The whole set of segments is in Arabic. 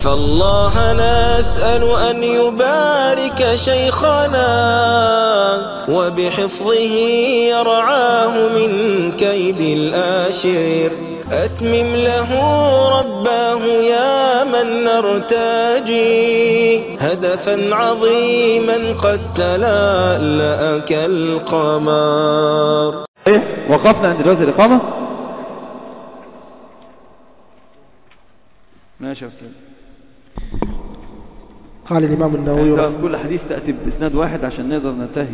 فالله نسأل أن يبارك شيخنا وبحفظه يرعاه من كيد الآشر. أتمم له رباه يا من نرتجي هدفا عظيما قد تلألأ كالقمر. وقفنا عند جواز الإقامة. ماشي يا أستاذ. قال الإمام النووي كل حديث تأتي بإسناد واحد عشان نقدر ننتهي.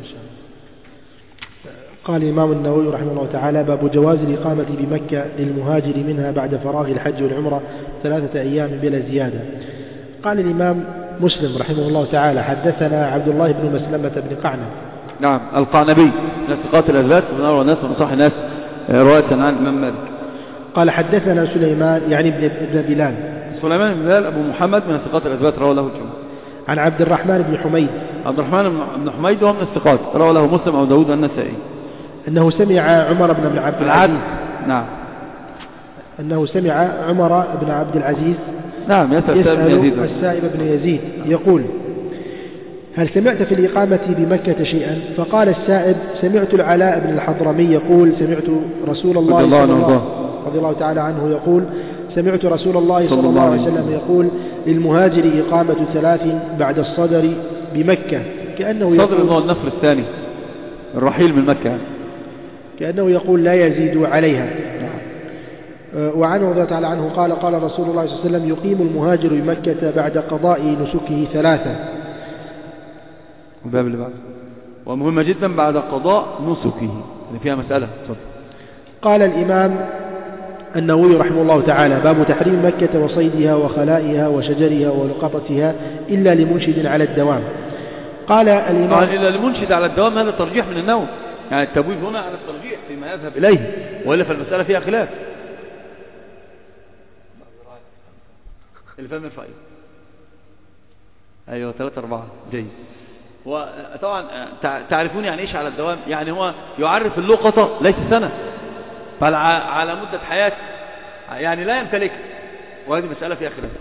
قال الإمام النووي رحمه الله تعالى: باب جواز الإقامة بمكة للمهاجر منها بعد فراغ الحج والعمرة 3 أيام بلا زيادة. قال الإمام مسلم رحمه الله تعالى: حدثنا عبد الله بن مسلمة بن قعنب. نعم، القعنبي من ثقات الأثبات ومن أروى الناس ومن صح الناس رواية عن الإمام مالك. قال حدثنا سليمان يعني ابن بلال. سليمان بن بلال أبو محمد من ثقات الأثبات روى له الجمهور. عن عبد الرحمن بن حميد. عبد الرحمن بن حميد وهو من الثقات روى له مسلم أو داود والنسائي. أنه سمع عمر بن عبد العزيز. نعم. أنه سمع عمر بن عبد العزيز. نعم، يسأل السائب بن يزيد يقول: هل سمعت في الإقامة بمكة شيئا؟ فقال السائب: سمعت العلاء بن الحضرمي يقول: سمعت رسول الله رضي الله تعالى عنه يقول: سمعت رسول الله صلى الله عليه وسلم يقول: للمهاجر إقامة 3 بعد الصدر بمكة، كأنه يقول صدر النفر الثاني الرحيل من مكة، كأنه يقول لا يزيد عليها. وعنه رضي الله تعالى عنه قال: قال رسول الله صلى الله عليه وسلم: يقيم المهاجر بمكة بعد قضاء نسكه 3. الباب اللي بعده ومهمة جدا بعد قضاء نسكه، يعني فيها مسألة. قال الإمام النووي رحمه الله تعالى: باب تحريم مكة وصيدها وخلائها وشجرها ولقطتها إلا لمنشد على الدوام. قال الإمام: إلا لمنشد على الدوام، هذا ترجيح من النووي، يعني التبويب هنا على الترجيح فيما يذهب إليه، وإلا فالمسألة فيها خلاف. الفم الفائد أيوة 3 4 جيد. وطبعا تعرفون يعني إيش على الدوام؟ يعني هو يعرف اللقطة ليس سنة، بل على مدة حياته، يعني لا يمتلك، وهذه مسألة فيها خلاف.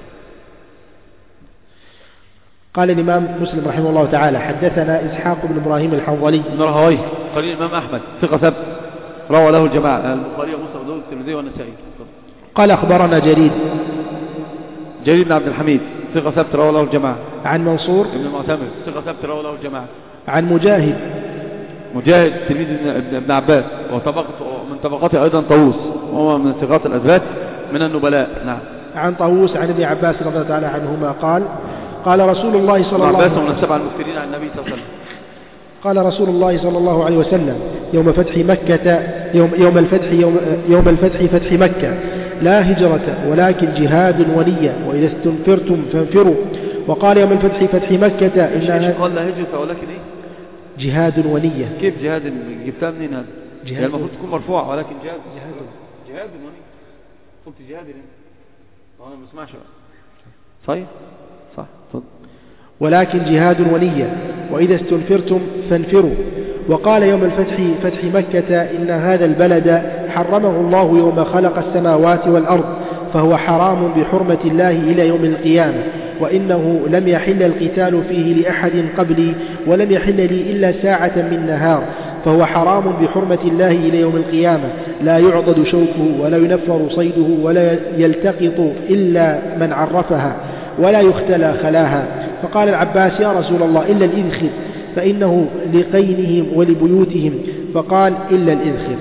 قال الإمام مسلم رحمه الله تعالى: حدثنا إسحاق بن إبراهيم الحنظلي بن رهويه قرين الإمام أحمد ثقة ثبت روى له الجماعة البخاري ومسلم وداود والترمذي والنسائي. قال أخبرنا جرير بن عبد الحميد ثقة ثبت روى له الجماعة. عن منصور بن المعتمر ثقة ثبت روى له الجماعة. عن مجاهد تلميذ ابن عباس ومن طبقاته أيضا طاووس وهو من ثقات الأثبات من النبلاء. نعم. عن طاووس عن ابن عباس رضي الله تعالى عنهما قال: قال رسول الله صلى الله عليه وسلم: من السبع المكثرين عن النبي صلى الله عليه وسلم. قال رسول الله صلى الله عليه وسلم: يوم فتح مكة يوم الفتح فتح مكة: لا هجرة ولكن جهاد ونية، وإذا استنفرتم فانفروا. وقال يوم الفتح فتح مكة: إنها قال لا هجرة ولكن إيه؟ جهاد ونية. كيف جهاد؟ جبتها منين هذا؟ جهاد المفروض تكون مرفوع ولكن جهاد ونية. قلت جهاد ليه؟ أنا ما بسمعش. صحيح صح. صد. ولكن جهاد ونية، وإذا استنفرتم فانفروا. وقال يوم الفتح فتح مكة: إن هذا البلد حرمه الله يوم خلق السماوات والأرض، فهو حرام بحرمة الله إلى يوم القيامة، وإنه لم يحل القتال فيه لأحد قبلي، ولم يحل لي إلا ساعة من نهار، فهو حرام بحرمة الله إلى يوم القيامة، لا يعضد شوكه ولا ينفر صيده ولا يلتقط إلا من عرفها ولا يختلى خلاها. فقال العباس: يا رسول الله إلا الإذخر، فإنه لقينهم ولبيوتهم. فقال: إلا الإذخر.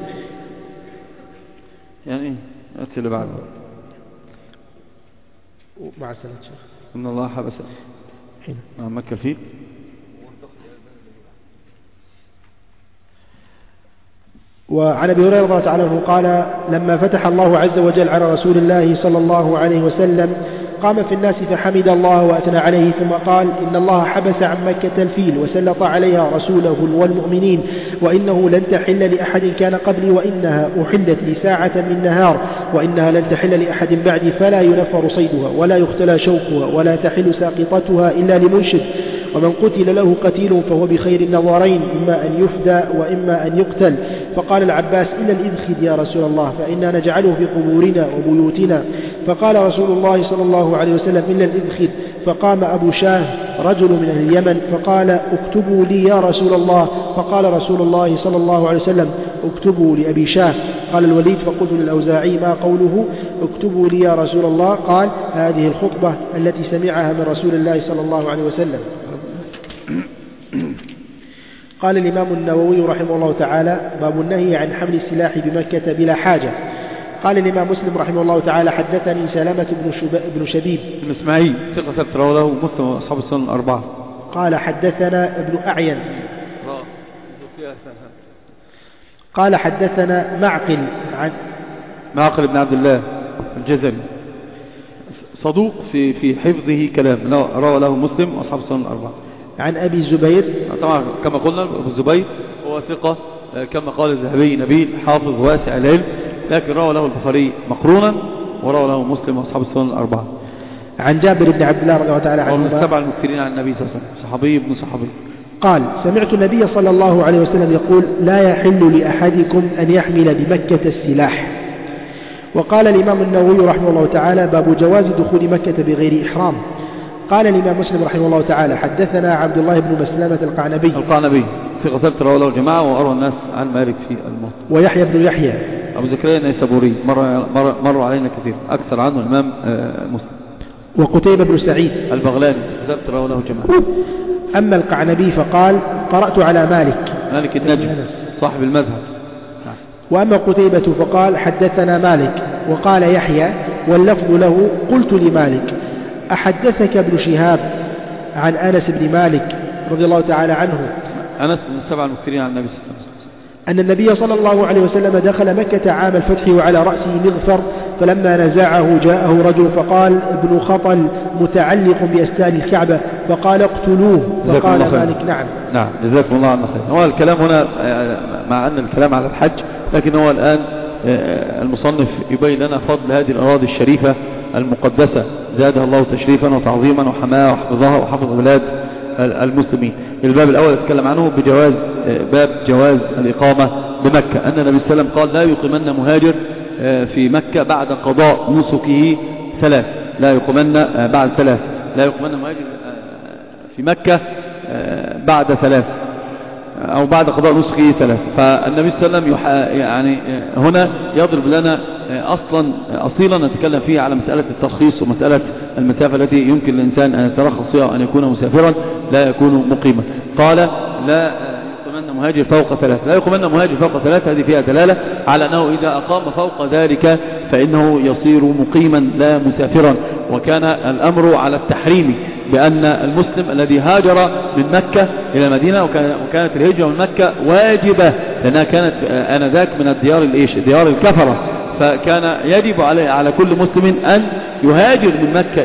يعني أتي اللي بعده. مع السلامة شيخ. إن الله حبس مكة الفيل. وعن أبي هريرة رضي الله تعالى عنه قال: لما فتح الله عز وجل على رسول الله صلى الله عليه وسلم قام في الناس فحمد الله وأثنى عليه، ثم قال: إن الله حبس عن مكة الفيل وسلط عليها رسوله والمؤمنين، وإنه لن تحل لأحد كان قبلي، وإنها أحلت لساعة من نهار، وإنها لن تحل لأحد بعدي، فلا ينفر صيدها ولا يختلى شوكها ولا تحل ساقطتها إلا لمنشد. ومن قتل له قتيل فهو بخير النظرين، إما أن يفدى وإما أن يقتل، فقال العباس: إلا الإذخر يا رسول الله، فإنا نجعله في قبورنا وبيوتنا. فقال رسول الله صلى الله عليه وسلم: إلا الإذخر. فقام أبو شاه رجل من أهل اليمن فقال: اكتبوا لي يا رسول الله. فقال رسول الله صلى الله عليه وسلم: اكتبوا لأبي شاه. قال الوليد: فقلت للأوزاعي: ما قوله اكتبوا لي يا رسول الله؟ قال: هذه الخطبة التي سمعها من رسول الله صلى الله عليه وسلم. قال الإمام النووي رحمه الله تعالى: باب النهي عن حمل السلاح بمكة بلا حاجة. قال الإمام مسلم رحمه الله تعالى: حدثني سلامة بن شبيب بن إسماعيل ثقة ثبت رواه له مسلم وأصحاب السنن الأربعة. قال حدثنا ابن أعين قال حدثنا معقل بن عبد الله الجزري صدوق في حفظه كلام، روى له مسلم وأصحاب السنن الأربعة. عن أبي الزبير طبعا كما قلنا أبو الزبير هو ثقة كما قال الذهبي نبيل حافظ واسع العلم، لكن روى له البخاري مقرونا وروى له مسلم وأصحاب السنن الأربعة. عن جابر بن عبد الله رضي الله تعالى عنه، من السبع المكثرين عن النبي صلى الله عليه وسلم، صحابي ابن صحابي، قال: سمعت النبي صلى الله عليه وسلم يقول: لا يحل لأحدكم أن يحمل بمكة السلاح. وقال الإمام النووي رحمه الله تعالى: باب جواز دخول مكة بغير إحرام. قال الإمام مسلم رحمه الله تعالى: حدثنا عبد الله بن مسلمة القعنبي ثقة ثبت رواه له الجماعة وأروى الناس عن مالك في الموت. ويحيى بن يحيى أبو زكريا النيسابوري مر علينا كثير، أكثر عنه الإمام مسلم. وقتيبة بن سعيد البغلاني ثبت رواه له الجماعة. أما القعنبي فقال: قرأت على مالك النجم صاحب المذهب. وأما قتيبة فقال: حدثنا مالك. وقال يحيى واللفظ له: قلت لمالك: أحدثك ابن شهاب عن أنس بن مالك رضي الله تعالى عنه أنس من السبع المكثرين عن النبي صلى الله عليه وسلم أن النبي صلى الله عليه وسلم دخل مكة عام الفتح وعلى رأسه مغفر، فلما نزعه جاءه رجل فقال: ابن خطل متعلق بأستار الكعبة، فقال: اقتلوه. فقال مالك: نعم. جزاكم الله عنه خير. هو الكلام هنا مع أن الكلام على الحج، لكن هو الآن المصنف يبين لنا فضل هذه الأراضي الشريفة المقدسة، زادها الله تشريفا وتعظيما وحماها وحفظها وحفظ بلاد المسلمين. الباب الأول يتكلم عنه بجواز باب جواز الإقامة بمكة، أن النبي صلى الله عليه وسلم قال: لا يقيمن مهاجر في مكة بعد قضاء نسكه 3، لا يقيمن بعد 3، لا يقيمن مهاجر في مكة بعد 3 أو بعد قضاء نسكه 3. فالنبي صلى الله عليه وسلم يعني هنا يضرب لنا أصيلا نتكلم فيه على مسألة الترخيص ومسألة المسافة التي يمكن الإنسان أن يترخص فيها وأن يكون مسافرا لا يكون مقيما. قال: لا يقيمن مهاجر فوق 3، لا يقيمن مهاجر فوق 3، هذه فيها دلالة على أنه إذا أقام فوق ذلك فإنه يصير مقيما لا مسافرا. وكان الأمر على التحريم، بأن المسلم الذي هاجر من مكة إلى المدينة، وكانت الهجرة من مكة واجبة لأنها كانت آنذاك من الديار ديار الكفرة، فكان يجب على كل مسلم أن يهاجر من مكة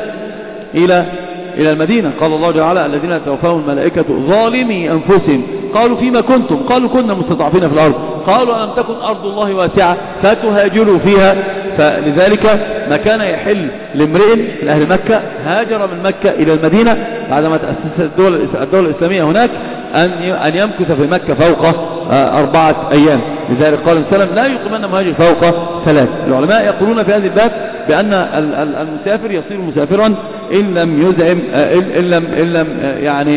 إلى المدينة. قال الله تعالى: الذين توفاهم الملائكة ظالمي أنفسهم قالوا فيما كنتم؟ قالوا كنا مستضعفين في الأرض، قالوا ألم تكن أرض الله واسعة فتهاجروا فيها. فلذلك ما كان يحل لامرئ من أهل مكة هاجر من مكة إلى المدينة بعدما تأسست الدولة الإسلامية هناك أن يمكث في مكة فوق 4 أيام. لذلك قال السلام: لا يقيمن مهاجر فوق 3. العلماء يقولون في هذه الباب بأن المسافر يصير مسافرا إن لم يزعم إن لم يعني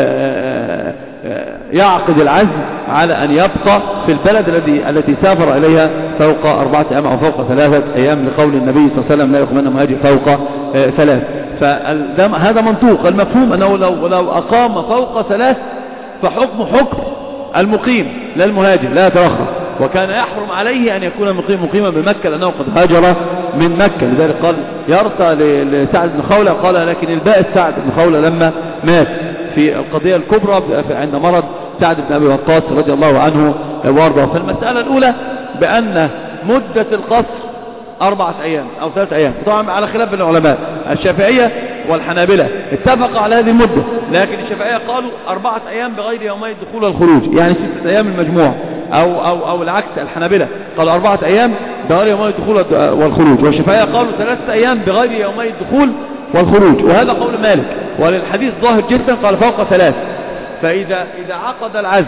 يعقد العزم على أن يبقى في البلد التي سافر إليها فوق 4 أيام أو فوق 3 أيام، لقول النبي صلى الله عليه وسلم: لا يقيمن مهاجر فوق 3. فهذا منطوق المفهوم أنه لو أقام فوق 3 فحكم المقيم لا المهاجر، لا يترخص. وكان يحرم عليه أن يكون مقيما بمكة لأنه قد هاجر من مكة. لذلك قال يرثى لسعد بن خولة، قال: لكن البائس سعد بن خولة لما مات في القضية الكبرى عند مرض سعد بن أبي وقاص رضي الله عنه وارضاه. فالمسألة الأولى بأن مدة القصر 4 أيام أو 3 أيام، طبعا على خلاف بين العلماء. الشافعية والحنابلة اتفقوا على هذه المدة، لكن الشافعية قالوا 4 أيام بغير يومي الدخول والخروج، يعني 6 أيام المجموع، أو العكس، الحنابلة قالوا 4 أيام بغير يومي الدخول والخروج، والشافعية قالوا 3 أيام بغير يومي الدخول والخروج، وهذا قول مالك. وللحديث ظاهر جدا، قال فوق 3. فإذا عقد العزم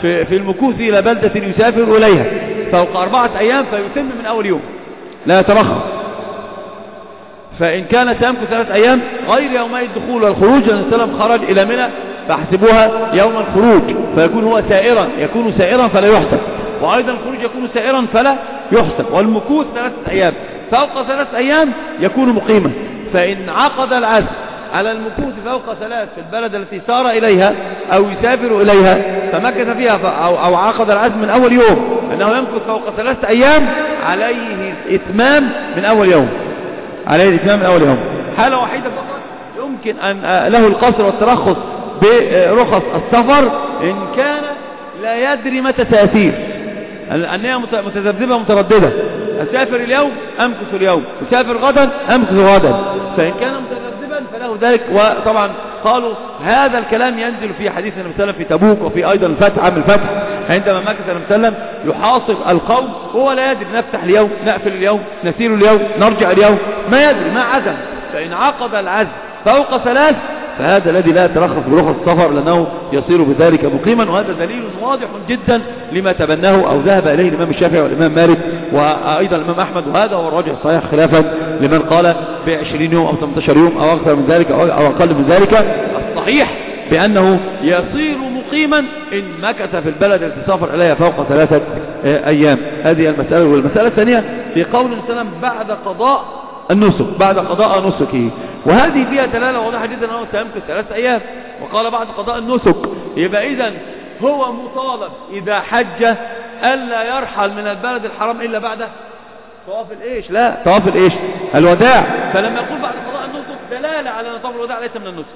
في المكوث إلى بلدة يسافر إليها فوق 4 أيام فيتم من أول يوم لا يترخص. فإن كان سيمكث 3 أيام غير يومي الدخول والخروج، لأن السلام خرج إلى منى فاحسبوها يوم الخروج فيكون هو سائرا، يكون سائرا فلا يحسب، وأيضا الخروج يكون سائرا فلا يحسب. والمكوث 3 أيام فوق 3 أيام يكون مقيما. فإن عقد العزم على المكوث فوق 3 في البلد التي سار إليها أو يسافر إليها فمكث فيها أو عقد العزم من أول يوم أنه يمكث فوق 3 أيام عليه الإتمام من أول يوم، عليه الإتمام من أول يوم. حالة وحيدة فقط يمكن أن له القصر والترخص برخص السفر إن كان لا يدري متى سيسير، أنها متذبذبة مترددة، أسافر اليوم أمكث اليوم، أسافر غدا أمكث غدا. فإن كان متذبذبا فله ذلك. وطبعا قالوا هذا الكلام ينزل في حديث النبي صلى الله عليه وسلم في تبوك وفي أيضا الفتح عام الفتح عندما مكث النبي صلى الله عليه وسلم يحاصر القوم وهو لا يدري نفتح اليوم نقفل اليوم نسير اليوم نرجع اليوم، ما يدري ما عزم. فإن عقد العزم فوق 3 فهذا الذي لا يترخص برخص السفر لأنه يصير بذلك مقيما. وهذا دليل واضح جدا لما تبناه أو ذهب إليه الإمام الشافعي والإمام مالك وأيضا الإمام أحمد، وهذا هو الراجح الصحيح خلافا لمن قال ب20 يوم أو 18 يوم أو أكثر من ذلك أو أقل من ذلك. الصحيح بأنه يصير مقيما إن مكث في البلد التي سافر إليها فوق 3 أيام. هذه المسألة. والمسألة الثانية في قول السلام بعد قضاء النسك، بعد قضاء نسكه، وهذه فيها دلالة واضحة جدا أنه سيمكث 3 أيام. وقال بعد قضاء النسك يبقى إذن هو مطالب إذا حج ألا يرحل من البلد الحرام إلا بعد طواف الإيش، لا طواف الإيش الوداع. فلما يقول بعد قضاء النسك دلالة على أن طواف الوداع ليس من النسك.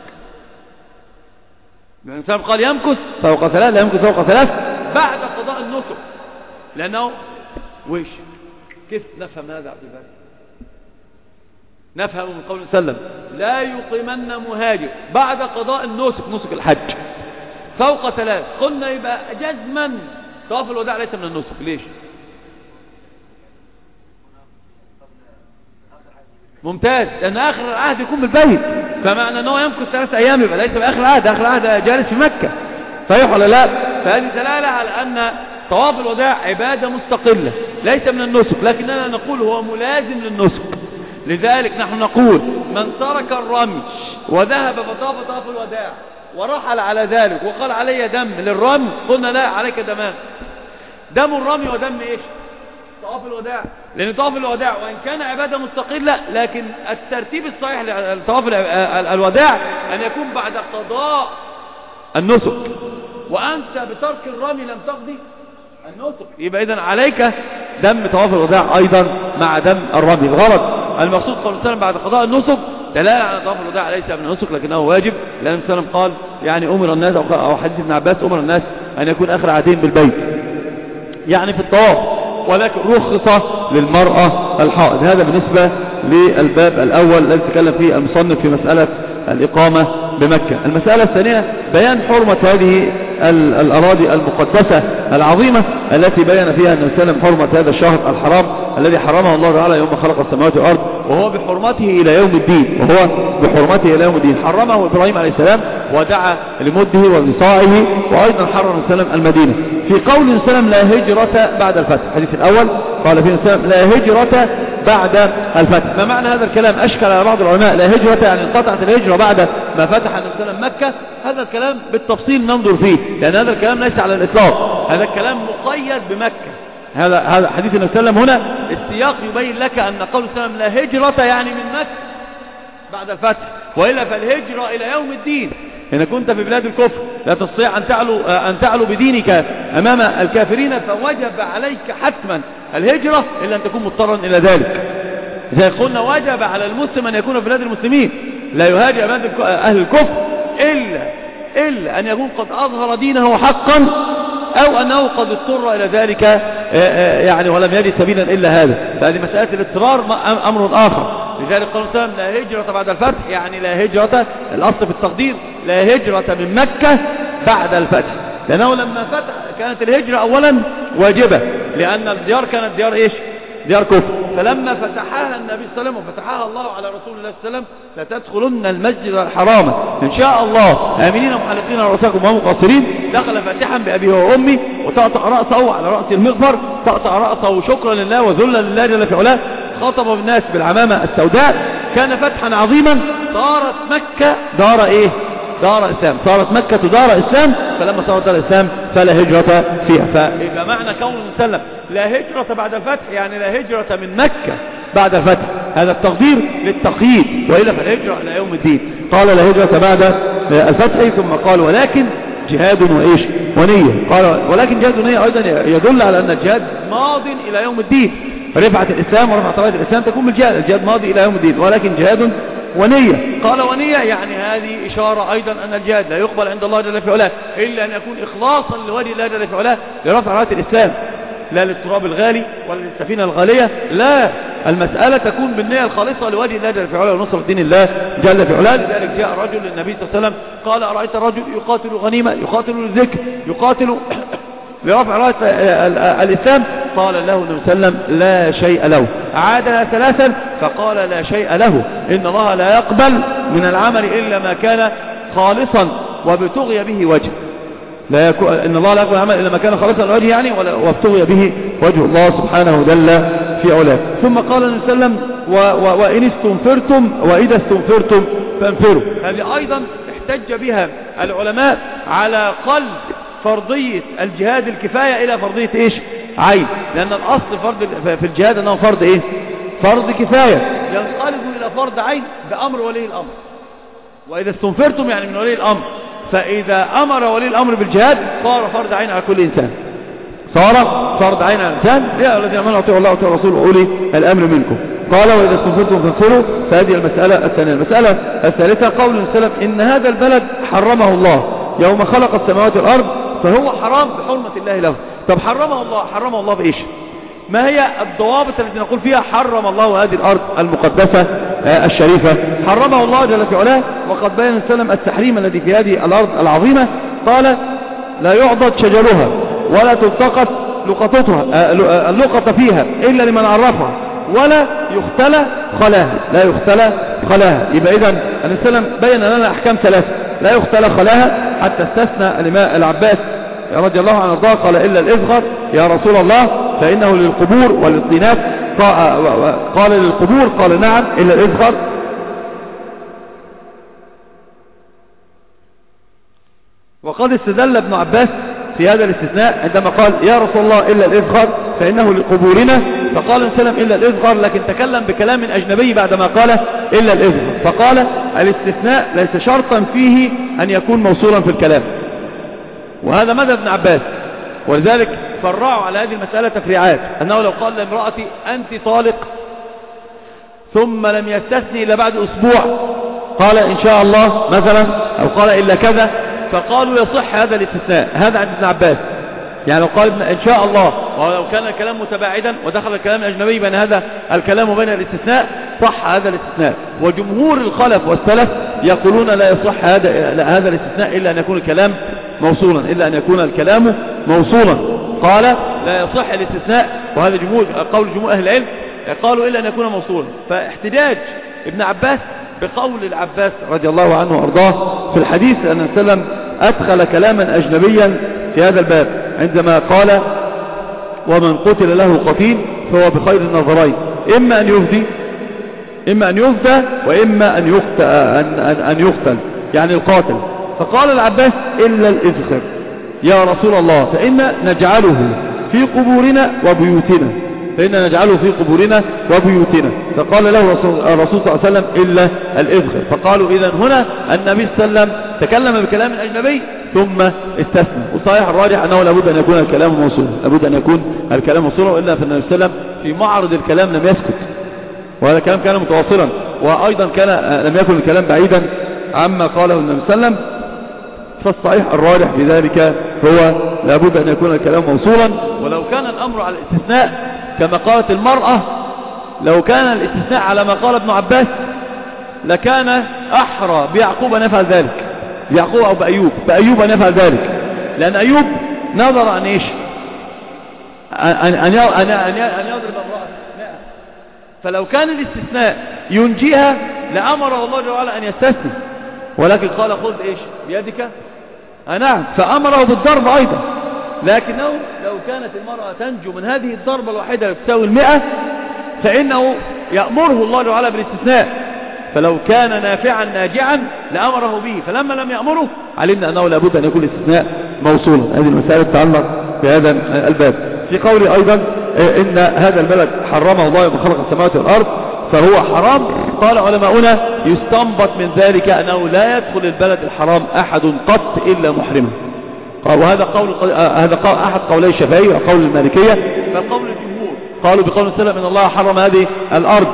الإنسان قال يمكث فوق 3 لا يمكث فوق 3 بعد قضاء النسك، لأنه ويش كيف نفهم هذا عبد الباري؟ نفهم من قول سلم لا يقيمن مهاجر بعد قضاء النسك نسك الحج فوق 3. قلنا يبقى جزما طواف الوداع ليس من النسك. ليش؟ ممتاز، لأن آخر العهد يكون بالبيت، فمعنى أنه يمكث 3 أيام يبقى ليس بآخر العهد، آخر العهد جالس في مكة، صحيح ولا لا؟ فهذه دلالة على أن طواف الوداع عبادة مستقلة ليس من النسك، لكننا نقول هو ملازم للنسك. لذلك نحن نقول من ترك الرمي وذهب فطاف طواف الوداع ورحل على ذلك وقال علي دم للرمي، قلنا لا، عليك دمان، دم الرمي ودم ايش؟ طواف الوداع. لأن طواف الوداع وإن كان عبادة مستقلة لكن الترتيب الصحيح لطواف الوداع أن يكون بعد قضاء النسك، وأنت بترك الرمي لم تقضي النسك، يبقى إذن عليك دم طواف الوداع أيضا مع دم الرمي. الغرض المقصود قول السلام بعد قضاء النسك دلالة على طواف الوداع ليس من النسك لكنه واجب، لأن السلام قال يعني أمر الناس أو حديث ابن عباس أمر الناس أن يكون آخر عهدين بالبيت يعني في الطواف، ولكن رخص للمرأة الحائض. هذا بالنسبة للباب الأول الذي تكلم فيه المصنف في مسألة الإقامة بمكة. المسألة الثانية بيان حرمة هذه الأراضي المقدسة العظيمة التي بيّن فيها النبي صلى الله عليه وسلم حرمة هذا الشهر الحرام الذي حرمه الله تعالى يوم خلق السماوات والأرض، وهو بحرمته إلى يوم الدين، وهو بحرمته إلى يوم الدين. حرمه إبراهيم عليه السلام ودعا لمده ووصائه، وأيضا حرم النبي صلى الله عليه وسلم المدينة. في قول النبي صلى الله عليه وسلم لا هجرة بعد الفتح، الحديث الأول قال فيه النبي صلى الله عليه وسلم لا هجرة بعد الفتح. ما معنى هذا الكلام؟ أشكل على بعض العلماء. لا هجرة يعني انقطعت الهجرة بعد ما فتح النبي صلى الله عليه وسلم مكة. هذا الكلام بالتفصيل ننظر فيه، لأن هذا الكلام ليس على الإطلاق، هذا الكلام مقيد بمكة. هذا حديث النبي صلى الله عليه وسلم هنا السياق يبين لك أن قول النبي صلى الله عليه وسلم لا هجرة يعني من مكة بعد الفتح، وإلا فالهجرة إلى يوم الدين. إن كنت في بلاد الكفر لا تستطيع أن تعلو بدينك أمام الكافرين، فوجب عليك حتما الهجرة إلا أن تكون مضطرا إلى ذلك. زي قلنا وجب على المسلم أن يكون في بلاد المسلمين، لا يهاجر بلاد أهل الكفر إلا أن يكون قد أظهر دينه حقا، أو أنه قد اضطر إلى ذلك يعني ولم يجد سبيلا إلا هذا. فهذه مسألة الاضطرار أمر آخر. لذلك قال السلام لا هجرة بعد الفتح، يعني لا هجرة، الأصل في التقدير لا هجرة من مكة بعد الفتح، لأنه لما فتح كانت الهجرة أولا واجبة، لأن الديار كانت ديار إيش؟ ديار كفر. فلما فتحها النبي صلى الله عليه وسلم وفتحها الله على رسول الله صلى الله عليه وسلم لتدخلن المسجد الحرام إن شاء الله آمنين محلقين رؤوسكم وهم مقصرين، دخل فاتحا بأبيه وأمي وتقطع رأسه على رأس المغفر، تقطع رأسه شكرا لله وذلا لله جل في علاه، خاطب الناس بالعمامة السوداء، كان فتحا عظيما. صارت مكة دار ايه؟ دار إسلام، صارت مكة دار إسلام، فلما صارت دار إسلام فلا هجرة فيها. فإذا معنى كون المسلم لا هجرة بعد الفتح يعني لا هجرة من مكة بعد الفتح، هذا التقدير للتقييد، وإلا فالهجرة إلى يوم الدين. قال لا هجرة بعد الفتح، ثم قال ولكن جهاد وإيش ونية. قال ولكن جهاد ونية أيضا يدل على أن الجهاد ماض إلى يوم الدين، رفعة الإسلام ورفعة راية الإسلام تكون بالجهاد، الجهاد ماضي إلى يوم الدين، ولكن جهاد ونية. قال ونية يعني هذه إشارة أيضا أن الجهاد لا يقبل عند الله جل في علاه إلا أن يكون إخلاصا لوجه الله جل في علاه لرفع راية الإسلام، لا للتراب الغالي ولا للسفينة الغالية، لا، المسألة تكون بالنية الخالصة لوجه الله جل في علاه ونصر دين الله جل في علاه. لذلك جاء رجل للنبي صلى الله عليه وسلم قال أرأيت الرجل يقاتل غنيمة، يقاتل للذكر، يقاتل لرفع راية الإسلام؟ قال له النبي صلى الله عليه وسلم لا شيء له. عادها ثلاثا فقال لا شيء له، إن الله لا يقبل من العمل إلا ما كان خالصا وابتغي به وجه، إن الله لا يقبل العمل إلا ما كان خالصا لوجه يعني وابتغي به وجه الله سبحانه جل في علاه. ثم قال النبي صلى الله عليه وسلم وإن استنفرتم وإذا استنفرتم فانفروا. هذه أيضا احتج بها العلماء على قلب فرضية الجهاد الكفاية إلى فرضية إيش؟ عين، لأن الأصل فرض في الجهاد أنه فرض إيه؟ فرض كفاية ينقلب إلى فرض عين بأمر ولي الأمر. وإذا استنفرتم يعني من ولي الأمر، فإذا أمر ولي الأمر بالجهاد صار فرض عين على كل إنسان، صار فرض عين على الإنسان. يا الذين آمنوا أطيعوا الله وأطيعوا الرسول وأولي الأمر منكم. قال وإذا استنفرتم فانفروا، فهذه المسألة الثانية. المسألة الثالثة قول النبي صلى الله عليه وسلم إن هذا البلد حرمه الله يوم خلق السماوات والأرض فهو حرام بحرمة الله له. طب حرمه الله بإيش؟ ما هي الضوابط التي نقول فيها حرم الله هذه الأرض المقدسة الشريفة؟ حرمه الله جل في علاه، وقد بين السلام التحريم الذي في هذه الأرض العظيمة. قال لا يعضد شجرها ولا تلتقط لقطتها اللقطة فيها إلا لمن عرفها ولا يختلى خلاها، لا يختلى خلاها. يبقى إذن السلام بين لنا أحكام ثلاثة لا يختلى خلاها، حتى استثنى الإمام العباس رضي الله عنه وارضاه قال إلا الإذخر يا رسول الله فإنه للقبور وللطينات. قال للقبور قال نعم إلا الإذخر. وقد استدل ابن عباس في هذا الاستثناء عندما قال يا رسول الله إلا الإذخر فإنه لقبورنا، فقال السلام إلا الإذخر، لكن تكلم بكلام أجنبي بعدما قال إلا الإذخر، فقال الاستثناء ليس شرطا فيه أن يكون موصولا في الكلام، وهذا مذهب ابن عباس. ولذلك فرعوا على هذه المسألة تفريعات، أنه لو قال لامرأتي أنت طالق ثم لم يستثني إلا بعد أسبوع قال إن شاء الله مثلا، أو قال إلا كذا، فقالوا يصح هذا الاستثناء. هذا عند ابن عباس، يعني لو قال إن شاء الله ولو كان الكلام متباعدا ودخل الكلام الأجنبي بين هذا الكلام وبين الاستثناء صح هذا الاستثناء. وجمهور الخلف والسلف يقولون لا يصح هذا الاستثناء إلا أن يكون الكلام موصولا، إلا أن يكون الكلام موصولا. قال لا يصح الاستثناء، وهذا قول جمهور أهل العلم، قالوا إلا أن يكون موصولا. فاحتجاج ابن عباس بقول العباس رضي الله عنه وأرضاه في الحديث أن السلام أدخل كلاما أجنبيا في هذا الباب عندما قال ومن قتل له قتيل فهو بخير النظرين، إما أن يفدى وإما أن يقتل يعني القاتل. فقال العباس إلا الإذخر يا رسول الله فإن نجعله في قبورنا وبيوتنا، فقال له الرسول صلى الله عليه وسلم إلا الإذخر. فقالوا إذن هنا النبي صلى الله عليه وسلم تكلم بكلام أجنبي ثم استثنى، وصحيح الراجح أنه لابد أن يكون الكلام موصولا، وإلا فالنبي صلى الله عليه وسلم في معرض الكلام لم يسكت، وهذا الكلام كان متواصلا، وأيضا لم يكن الكلام بعيدا عما قاله النبي صلى الله عليه وسلم. فالصحيح الراجح بذلك هو لابد أن يكون الكلام موصولا. ولو كان الأمر على الاستثناء كما قالت المرأة، لو كان الاستثناء على ما قال ابن عباس لكان أحرى بيعقوب أن يفعل ذلك، بيعقوب أو بأيوب أن يفعل ذلك، لأن أيوب نظر أن إيش أن يضرب امرأة فلو كان الاستثناء ينجيها لأمره الله جل وعلا أن يستثني، ولكن قال خذ إيش بيدك. نعم، فأمره بالضرب أيضا، لكنه لو كانت المرأة تنجو من هذه الضربة الواحدة تساوي 100 فإنه يأمره الله جل وعلا بالاستثناء، فلو كان نافعا ناجعا لأمره به، فلما لم يأمره علمنا أنه لابد أن يكون الاستثناء موصولا. هذه المسألة تتعلق بهذا الباب. في قولي أيضا إن هذا البلد حرمه الله يوم خلق السماوات والأرض فهو حرام، قال علماؤنا يستنبط من ذلك أنه لا يدخل البلد الحرام أحد قط إلا محرما. وهذا هذا أحد قولي الشافعي وقول المالكية. فقول الجمهور قالوا بقول السلام إن الله حرم هذه الأرض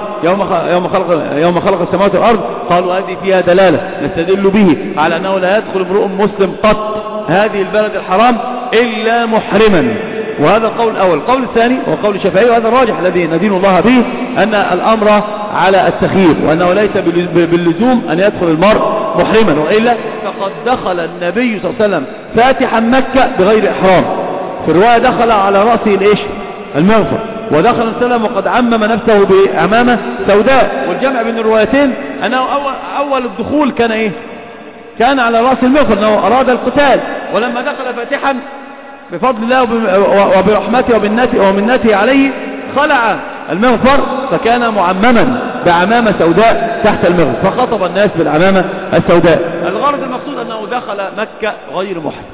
يوم خلق السماوات والأرض، قالوا هذه فيها دلالة نستدل به على أنه لا يدخل امرؤ مسلم قط هذه البلد الحرام إلا محرما. وهذا القول الأول. القول الثاني وقول الشافعي وهذا الراجح الذي ندين الله به أن الأمر على التخيير، وأنه ليس باللزوم أن يدخل المرء محرما، وإلا فقد دخل النبي صلى الله عليه وسلم فاتحا مكة بغير إحرام. في الرواية دخل على رأسه الإيش المغفر، ودخل السلام وقد عمم نفسه بعمامة سوداء. والجمع بين الروايتين أنه أول الدخول كان إيه؟ كان على رأس المغفر، أنه أراد القتال، ولما دخل فاتحا بفضل الله وبرحمته ومنته عليه خلع المغفر فكان معمما بعمامة سوداء تحت المغفر، فخطب الناس بالعمامة السوداء. الغرض المقصود أنه دخل مكة غير محرم،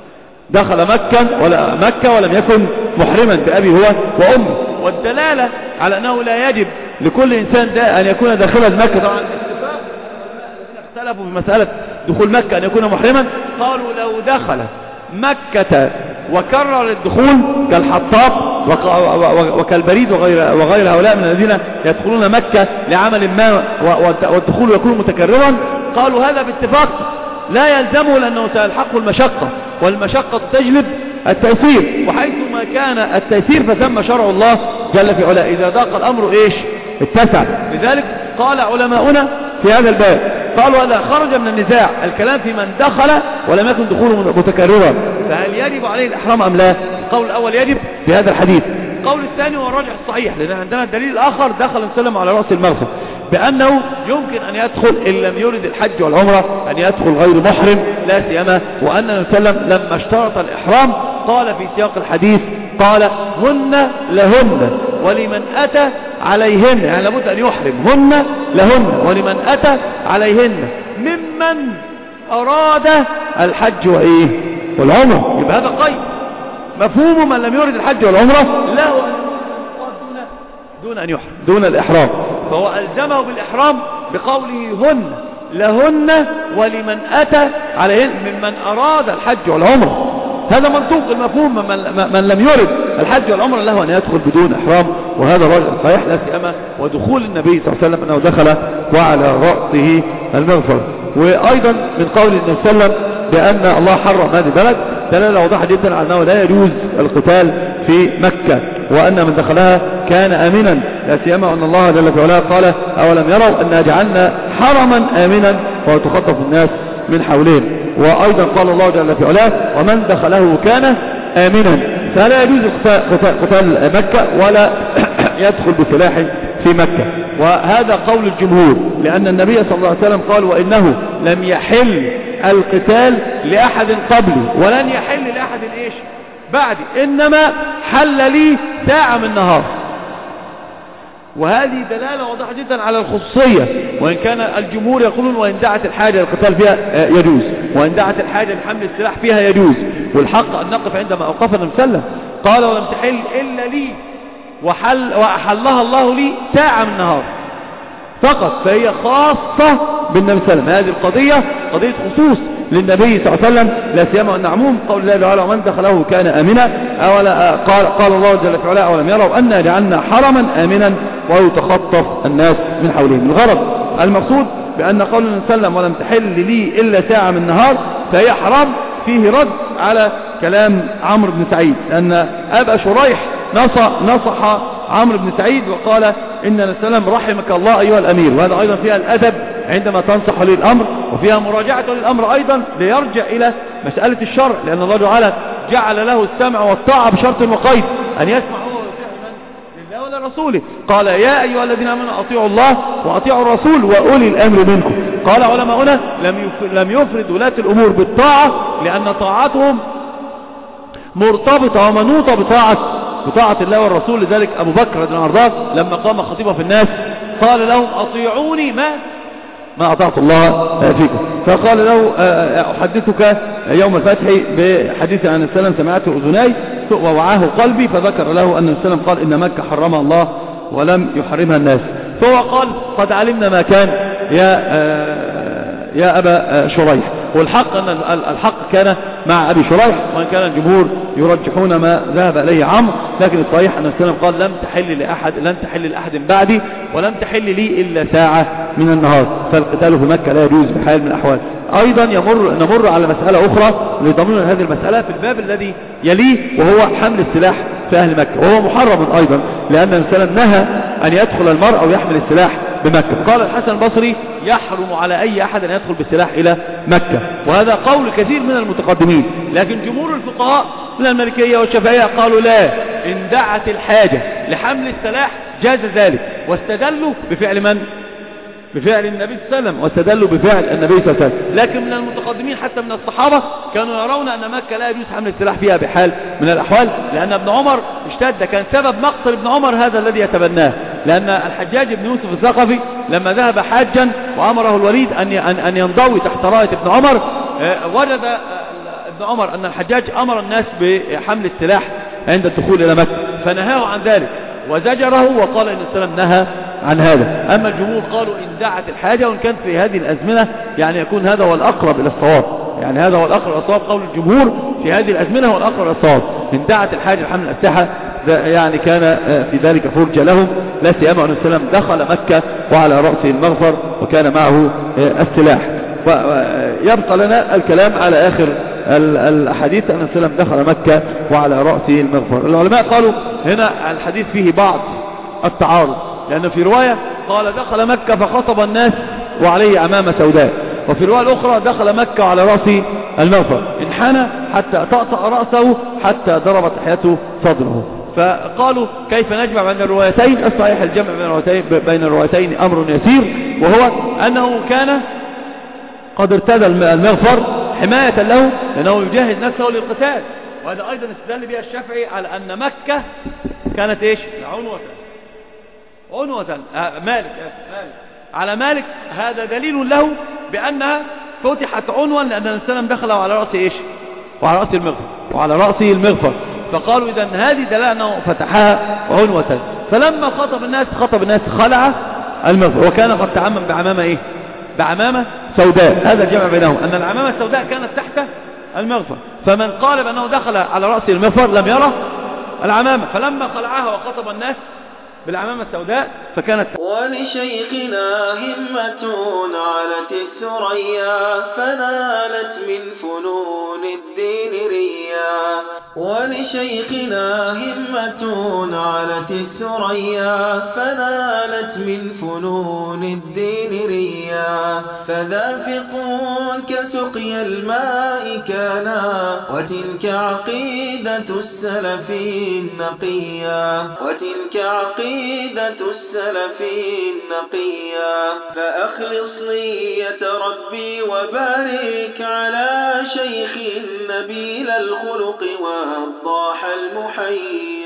دخل مكة ولم يكن محرما بأبي هو وأمه. والدلالة على أنه لا يجب لكل إنسان أن يكون داخل مكة، طبعا اختلفوا في مسألة دخول مكة أن يكون محرما. قالوا لو دخل مكة وكرر الدخول كالحطاب وكالبريد وغير هؤلاء من الذين يدخلون مكة لعمل ما والدخول يكون متكررا، قالوا هذا باتفاق لا يلزمه لأنه سيلحقه المشقة، والمشقة تجلب التيسير، وحيثما كان التيسير فثم شرع الله جل في علاه. إذا ضاق الأمر إيش اتسع. لذلك قال علماؤنا في هذا الباب قالوا هذا خرج من النزاع الكلام في من دخل ولم يكن دخوله متكررا، فهل يجب عليه الإحرام أم لا؟ القول الأول يجب في هذا الحديث. القول الثاني هو الراجح الصحيح، لأن عندنا الدليل الآخر دخل وسلم على رأس المغفر بأنه يمكن أن يدخل إن لم يرد الحج والعمرة أن يدخل غير محرم، لا سيما وأن النبي صلى الله عليه وسلم لما اشترط الإحرام قال في سياق الحديث قال هن لهن ولمن أتى عليهن، يعني لابد أن يحرم، هن لهن ولمن أتى عليهن ممن أراد الحج وإيه والعمرة. يبقى هذا قيد مفهوم من لم يرد الحج والعمرة لا دون أن يحرم دون الإحرام، فهو ألزمه بالإحرام بقوله هن لهن ولمن أتى عليهن ممن أراد الحج والعمرة. هذا منطوق المفهوم من لم يرد الحج والعمرة له أن يدخل بدون إحرام، وهذا راجع صحيح لا سيما ودخول النبي صلى الله عليه وسلم أنه دخل وعلى رأسه المغفر. وأيضا من قول النبي صلى الله عليه وسلم بأن الله حرم هذه البلد دلالة واضحة جدا على أنه لا يجوز القتال في مكة، وأن من دخلها كان آمنا، لا سيما أن الله جل في علاه قال أولم يروا أن جعلنا حرما آمنا وتخطف الناس من حولهم. وأيضا قال الله جل في علاه ومن دخله كان آمنا، فلا يجوز قتال مكة ولا يدخل بسلاح في مكة. وهذا قول الجمهور، لأن النبي صلى الله عليه وسلم قال وإنه لم يحل القتال لأحد قبلي ولن يحل لأحد إيش بعدي، إنما حل لي ساعة من نهار. وهذه دلالة واضحة جدا على الخصوصية، وإن كان الجمهور يقولون وإن دعت الحاجة للقتال فيها يجوز، وإن دعت الحاجة لحمل السلاح فيها يجوز. والحق أن نقف عندما أوقفنا المسلم قال ولم تحل إلا لي وأحلها الله لي ساعة من نهار فقط، فهي خاصة بالنبي صلى الله عليه وسلم. هذه القضية قضية خصوص للنبي صلى الله عليه وسلم، لا سيما أن عموم قول الله تعالى ومن دخله كان آمنا، قال الله جل في علاه أولم يروا أنا جعلنا حرما آمنا ويتخطف الناس من حولهم. الغرض المقصود بأن قول النبي صلى الله عليه وسلم ولم تحل لي إلا ساعة من نهار فهي حرام فيه رد على كلام عمرو بن سعيد، لأن أبا شريح نصح عمرو بن سعيد وقال إن النبي صلى الله عليه وسلم رحمك الله أيها الأمير. وهذا أيضا فيها الأدب عندما تنصح للأمر، وفيها مراجعة للأمر أيضا ليرجع إلى مسألة الشرع، لأن الله تعالى جعل له السمع والطاعة بشرط وقيد أن يسمع هو ويطيع من لله ولا ورسوله. قال يا أيها الذين آمنوا أطيعوا الله وأطيعوا الرسول وأولي الأمر منكم. قال علماؤنا لم يفرد ولاة الأمور بالطاعة لأن طاعتهم مرتبطة ومنوطة بطاعة الله والرسول. لذلك أبو بكر رضي الله عنه لما قام خطيبا في الناس قال لهم أطيعوني ما أطعت الله فيكم. فقال له أحدثك يوم الفتح بحديث عن السلام سمعته أذناي ووعاه قلبي. فذكر له أن السلام قال إن مكة حرمها الله ولم يحرمها الناس. فهو قال قد علمنا ما كان يا أبا شريح. والحق أن الحق كان مع أبي شريح، وإن كان الجمهور يرجحون ما ذهب إليه عمرو، لكن الصحيح أن السلام قال لن تحل لأحد بعدي ولن تحل لي إلا ساعة من النهار. فالقتال في مكة لا يجوز بحال من الأحوال. أيضا نمر على مسألة أخرى لضمن هذه المسألة في الباب الذي يليه، وهو حمل السلاح في أهل مكة، وهو محرم أيضا لأن السلام نهى أن يدخل المرء أو يحمل السلاح بمكة. قال الحسن البصري يحرم على أي أحد أن يدخل بالسلاح إلى مكة، وهذا قول كثير من المتقدمين. لكن جمهور الفقهاء من المالكية والشافعية قالوا لا، إن دعت الحاجة لحمل السلاح جاز ذلك، واستدلوا بفعل من؟ بفعل النبي صلى الله عليه وسلم، واستدلوا بفعل النبي صلى الله عليه وسلم. لكن من المتقدمين حتى من الصحابة كانوا يرون أن مكة لا يجوز حمل السلاح فيها بحال من الأحوال، لأن ابن عمر اشتد، كان سبب مقتل ابن عمر هذا الذي يتبناه، لأن الحجاج بن يوسف الثقفي لما ذهب حاجا وأمره الوليد أن ينضوي تحت راية ابن عمر، وجد ابن عمر أن الحجاج أمر الناس بحمل السلاح عند الدخول إلى مكة، فنهاه عن ذلك وزجره وقال إن السلام نهى عن هذا. أما الجمهور قالوا إن دعت الحاجة، وإن كانت في هذه الأزمنة يعني يكون هذا هو الأقرب إلى الصواب، يعني هذا هو الأقرب إلى الصواب، قول الجمهور في هذه الأزمنة هو الأقرب إلى الصواب. إن دعت الحاجة لحمل الأسلحة يعني كان في ذلك فرجة لهم، لا سيما أن السلام دخل مكة وعلى رأسه المغفر وكان معه السلاح. ويبقى لنا الكلام على آخر الحديث أن السلام دخل مكة وعلى رأسه المغفر. العلماء قالوا هنا الحديث فيه بعض التعارض، لأن في رواية قال دخل مكة فخطب الناس وعليه عمامة سوداء، وفي الرواية الأخرى دخل مكة على رأسه المغفر، انحنى حتى طأطأ رأسه حتى ضربت حياته صدره. فقالوا كيف نجمع بين الروايتين؟ الصحيح الجمع بين الروايتين أمر يسير، وهو أنه كان قد ارتدى المغفر حماية له لأنه يجهز نفسه للقتال. وهذا أيضا استدل بها الشافعي على أن مكة كانت إيش؟ عنوة مالك على مالك، هذا دليل له بأنها فتحت عنوة لأن السلام دخل على رأسه إيش؟ وعلى رأسه المغفر. فقالوا إذن هذه دلالة أنه فتحها عنوة. فلما خطب الناس خلع المغفر، وكان قد تعمم بعمامة إيه؟ بعمامة سوداء. هذا الجمع بينهم أن العمامة السوداء كانت تحت المغفر، فمن قال بأنه دخل على رأسه المغفر لم يره العمامة، فلما خلعها وخطب الناس بالعمامة السوداء فكانت. ولشيخنا همة علت الثريا فنالت من فنون الدين ريا. ولشيخنا همة علت الثريا فنالت من فنون الدين ريا. فذافق كسقي الماء كانا وتلك عقيدة السلف النقيا. فأخلص نية ربي وبارك على شيخ نبيل الخلق وضاح المحيي.